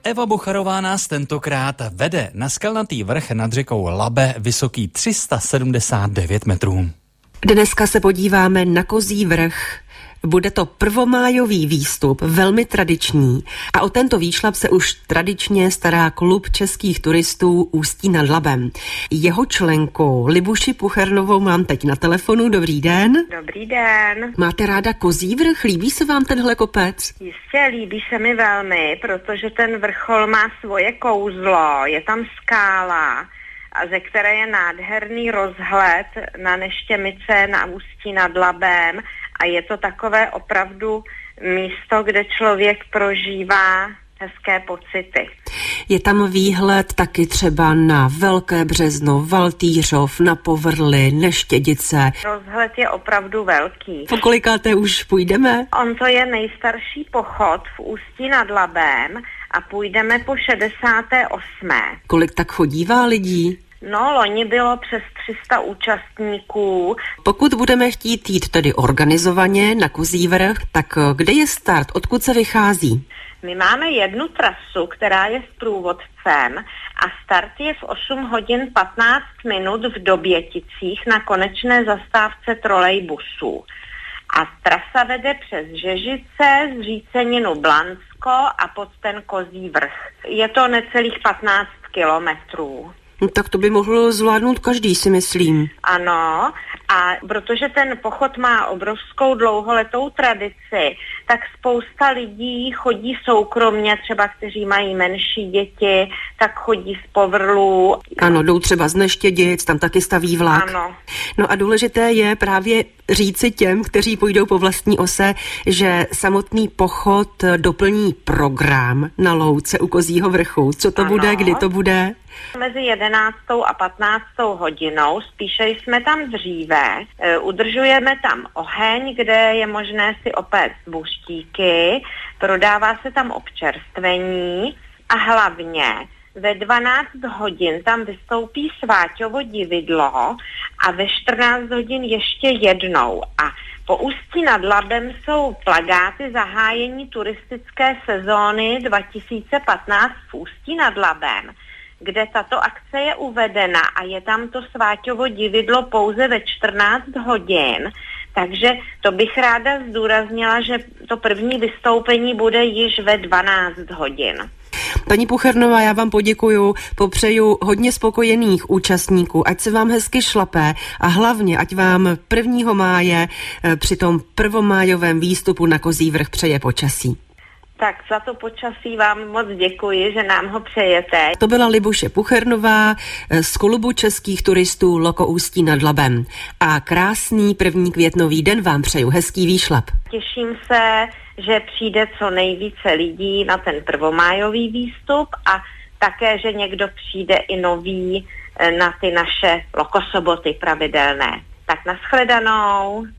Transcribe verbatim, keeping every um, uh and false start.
Eva Bocharová nás tentokrát vede na skalnatý vrch nad řekou Labe, vysoký tři sta sedmdesát devět metrů. Dneska se podíváme na Kozí vrch. Bude to prvomájový výstup, velmi tradiční, a o tento výšlap se už tradičně stará klub českých turistů Ústí nad Labem. Jeho členku Libuši Puchernovou mám teď na telefonu. Dobrý den. Dobrý den. Máte ráda Kozí vrch? Líbí se vám tenhle kopec? Jistě, líbí se mi velmi, protože ten vrchol má svoje kouzlo, je tam skála, a ze které je nádherný rozhled na Neštěmice, na Ústí nad Labem, a je to takové opravdu místo, kde člověk prožívá hezké pocity. Je tam výhled taky třeba na Velké Březno, Valtýřov, na Povrly, Neštědice. Rozhled je opravdu velký. Po kolikáté už půjdeme? On to je nejstarší pochod v Ústí nad Labem a půjdeme po šedesáté osmé Kolik tak chodívá lidí? No, loni bylo přes tři sta účastníků. Pokud budeme chtít jít tedy organizovaně na Kozí vrch, tak kde je start? Odkud se vychází? My máme jednu trasu, která je s průvodcem, a start je v osm hodin patnáct minut v Doběticích na konečné zastávce trolejbusů. A trasa vede přes Žežice, Zříceninu Blansko a pod ten Kozí vrch. Je to necelých patnáct kilometrů. No, tak to by mohl zvládnout každý, si myslím. Ano, a protože ten pochod má obrovskou dlouholetou tradici, tak spousta lidí chodí soukromně, třeba kteří mají menší děti, tak chodí z Povrlů. Ano, jdou třeba z Neštědic, tam taky staví vlak. Ano. No a důležité je právě říci těm, kteří půjdou po vlastní ose, že samotný pochod doplní program na louce u Kozího vrchu. Co to Ano. bude, kdy to bude? Mezi jedenáctou a patnáctou hodinou, spíše jsme tam dříve, e, udržujeme tam oheň, kde je možné si opéct buštíky, prodává se tam občerstvení a hlavně ve dvanáct hodin tam vystoupí Sváťovo dividlo a ve čtrnáct hodin ještě jednou. A po Ústí nad Labem jsou plakáty zahájení turistické sezóny dva tisíce patnáct v Ústí nad Labem, kde tato akce je uvedena a je tam to Sváťovo dividlo pouze ve čtrnáct hodin. Takže to bych ráda zdůraznila, že to první vystoupení bude již ve dvanáct hodin. Paní Puchernová, já vám poděkuju, popřeju hodně spokojených účastníků, ať se vám hezky šlape a hlavně, ať vám prvního máje při tom prvomájovém výstupu na Kozí vrch přeje počasí. Tak za to počasí vám moc děkuji, že nám ho přejete. To byla Libuše Puchernová z klubu českých turistů Loko Ústí nad Labem. A krásný první květnový den vám přeju, hezký výšlap. Těším se, že přijde co nejvíce lidí na ten prvomájový výstup a také, že někdo přijde i nový na ty naše lokosoboty pravidelné. Tak nashledanou.